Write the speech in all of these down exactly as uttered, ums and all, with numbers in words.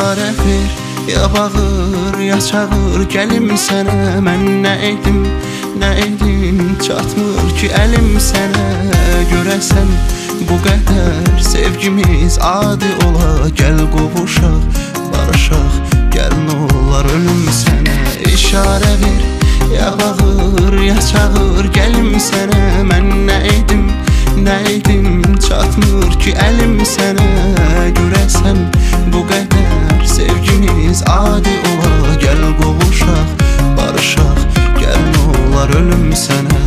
İşarə ver, ya bağır, ya çağır, gəlim sənə. Mən nə edim, nə edim, çatmır ki əlim sənə. Görəsən bu qədər sevgimiz adi ola. Gəl qovuşaq, barışaq, gəl nə olar ölüm sənə. İşarə ver, ya bağır, ya çağır, gəlim sənə. Mən nə edim, nə edim, çatmır ki əlim sənə. Görəsən bu qədər sevgimiz adi ola. Gəl qovuşaq, barışaq, gəl nə olar ölüm sənə.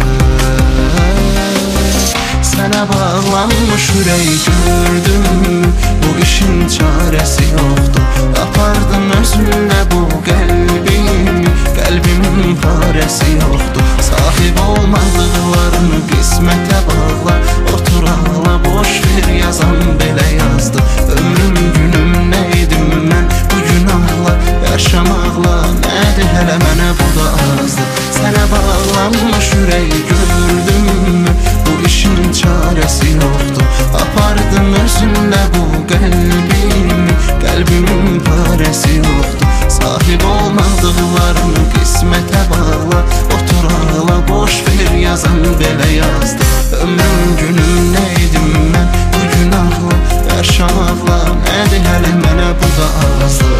Sənə bağlanmış ürək gördüm, bu işin çarəsi yoxdur. Apardın özünlə bu qəlbim, qəlbimin parəsi yoxdur. Sahib olmadıqlarını qismətə bağla, otur ağla, boş ver yazan belə yazdı. Ömrüm günüm nə edim mən bu günahla, yaşamaqla nədir hələ mənə bu da azdır. Sənə bağlanmış ürək gördüm, bu işin çarəsi yoxdur. Apardın özünlə bu qəlbim, qəlbimin parəsi yoxdur. Sahib olmadıqlarını qismətə bağla, otur ağla, boş ver yazan belə yazdı. Ömrüm günüm nə edim mən bu günahla, yaşamaqla nədir hələ mənə bu da azdır.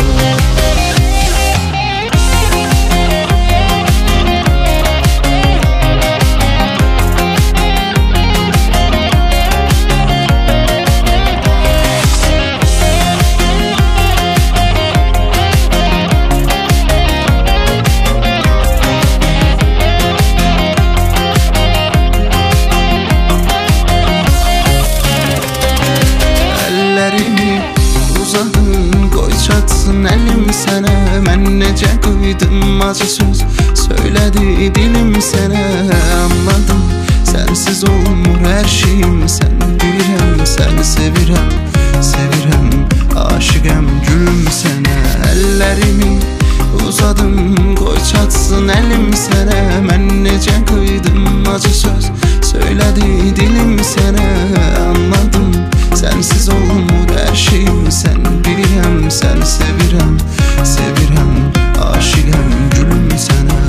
Əlim sənə, mən necə qıydım acı söz söylədi dilim sənə. Anladım, sənsiz olmur hər şeyim, sən bilirəm, səni sevirəm, sevirəm, aşiqəm gülüm sənə. Əllərimi uzadım, qoy çatsın əlim sənə. Mən necə qıydım acı söz söylədi dilim sənə. Anladım, sənsiz olmur hər şeyim, sən bilirəm, səni sevirəm, sevirəm, aşiqəm gülüm sənə.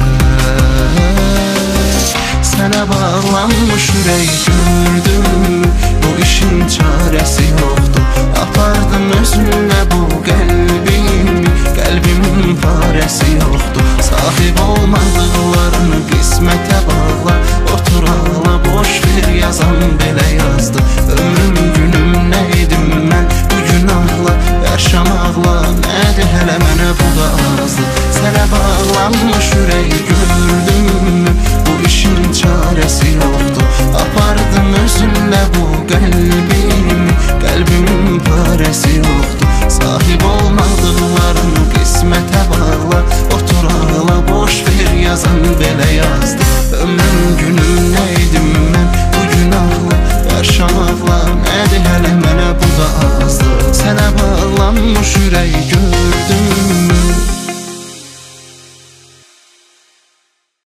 Sənə bağlanmış ürək gördüm, bu işin çarəsi yoxdur. Apardın özünlə bu qəlbim, qəlbimin parəsi yoxdur. Sahib olmadıqlarını qismətə bağla, otur ağla, boş ver yazan belə yazdı. Ömrüm günüm nə edim mən bu günahla, yaşamaqla nədir hələ mənə bu da azdır. Sənə bağlanmış ürək gördüm, bu işin çarəsi yoxdur. Apardın özünlə bu qəlbim,